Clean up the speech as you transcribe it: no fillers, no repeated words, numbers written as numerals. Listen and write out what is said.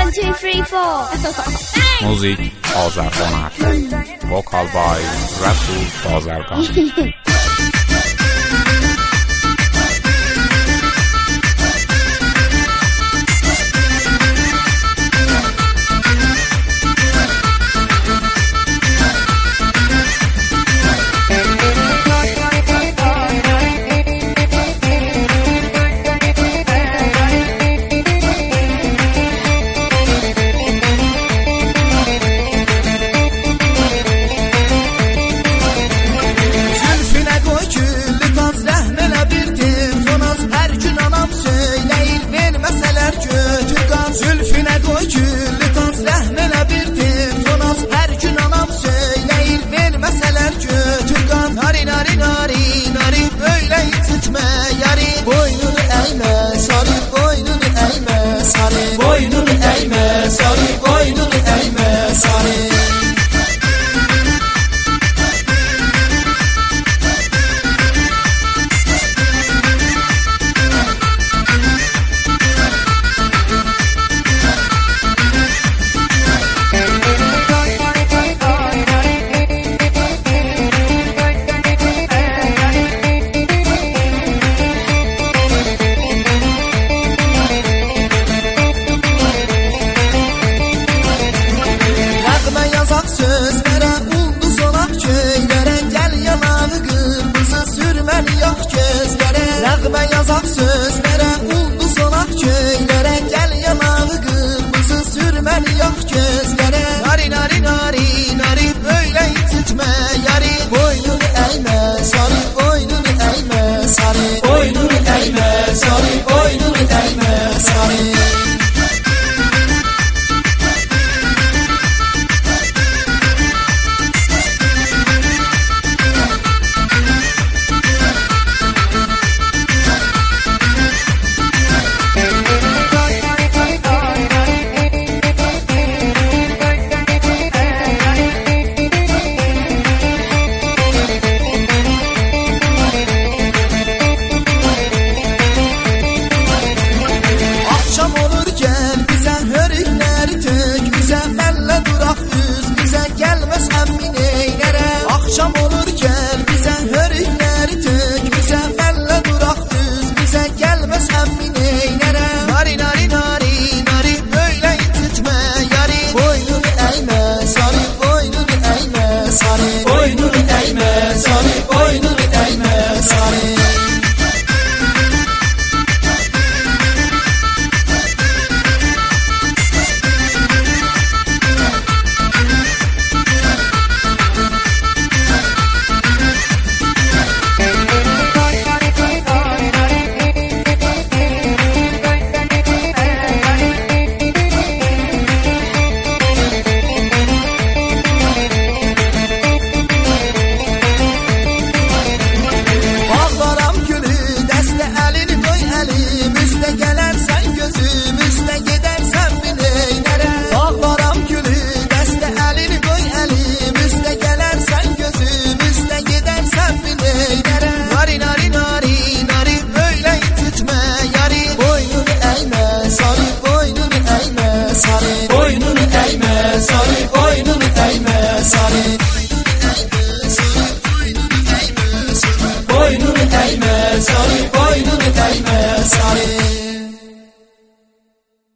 1, 2, 3, 4. Music Azerqanat. Vocal by Rasul Bazargan. Zülfüne koy güllü taz rəhmənə bir tifronaz Hər gün anam söyləyir verməsələr götür qaz Nari nari nari nari böyle ititmə yari Boynunu əymə sarı boynunu əymə sarı Boynunu əymə sarı boynunu əymə sarı Sözlərə ulduz olaq köylərə Gəl yanağı qırmızı sürməli yox gözlərə Nəğmə yazaq söz